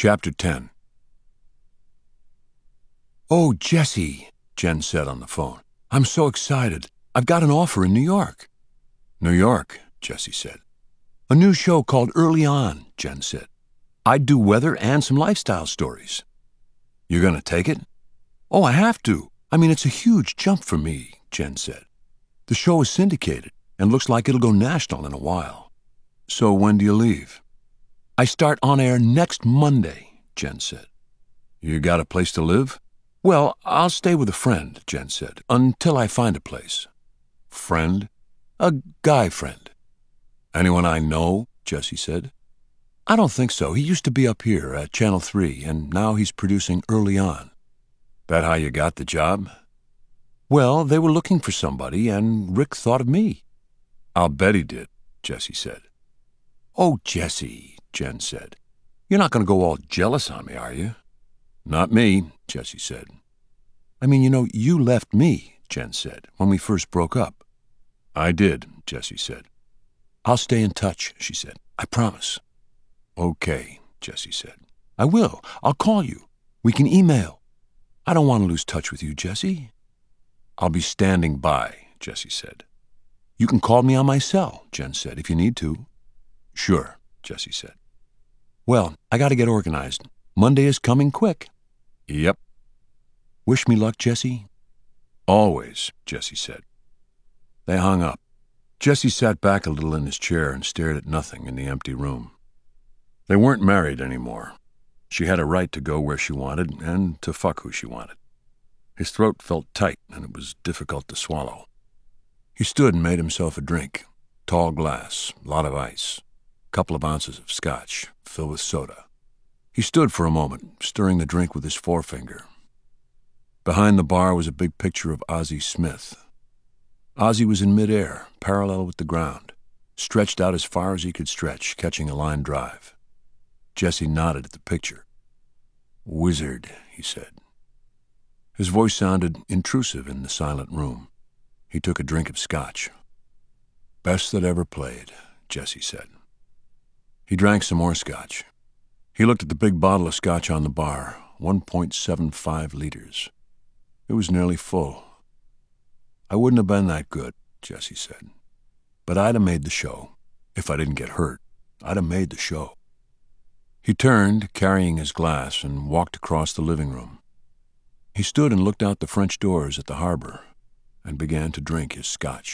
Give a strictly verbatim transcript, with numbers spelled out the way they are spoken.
Chapter ten. "Oh, Jesse," Jen said on the phone. "I'm so excited. I've got an offer in New York." "New York," Jesse said. "A new show called Early On," Jen said. "I'd do weather and some lifestyle stories." "You gonna take it?" "Oh, I have to. I mean, it's a huge jump for me," Jen said. "The show is syndicated and looks like it'll go national in a while." "So when do you leave?" "I start on air next Monday," Jen said. "You got a place to live?" "Well, I'll stay with a friend," Jen said, "until I find a place." "Friend?" "A guy friend." "Anyone I know?" Jesse said. "I don't think so. He used to be up here at Channel three, and now he's producing Early On." "That how you got the job?" "Well, they were looking for somebody, and Rick thought of me." "I'll bet he did," Jesse said. "Oh, Jesse," Jen said. "You're not going to go all jealous on me, are you?" "Not me," Jesse said. "I mean, you know, you left me," Jen said, "when we first broke up." "I did," Jesse said. "I'll stay in touch," she said. "I promise." "Okay," Jesse said. "I will. I'll call you. We can email. I don't want to lose touch with you, Jesse." "I'll be standing by," Jesse said. "You can call me on my cell," Jen said, "if you need to." "Sure," Jesse said. "Well, I got to get organized. Monday is coming quick." "Yep." "Wish me luck, Jesse." "Always," Jesse said. They hung up. Jesse sat back a little in his chair and stared at nothing in the empty room. They weren't married anymore. She had a right to go where she wanted and to fuck who she wanted. His throat felt tight and it was difficult to swallow. He stood and made himself a drink. Tall glass, lot of ice, couple of ounces of scotch, filled with soda. He stood for a moment, stirring the drink with his forefinger. Behind the bar was a big picture of Ozzie Smith. Ozzie was in midair, parallel with the ground, stretched out as far as he could stretch, catching a line drive. Jesse nodded at the picture. "Wizard," he said. His voice sounded intrusive in the silent room. He took a drink of scotch. "Best that ever played," Jesse said. He drank some more scotch. He looked at the big bottle of scotch on the bar, one point seven five liters. It was nearly full. "I wouldn't have been that good," Jesse said. "But I'd have made the show. If I didn't get hurt, I'd have made the show." He turned, carrying his glass, and walked across the living room. He stood and looked out the French doors at the harbor and began to drink his scotch.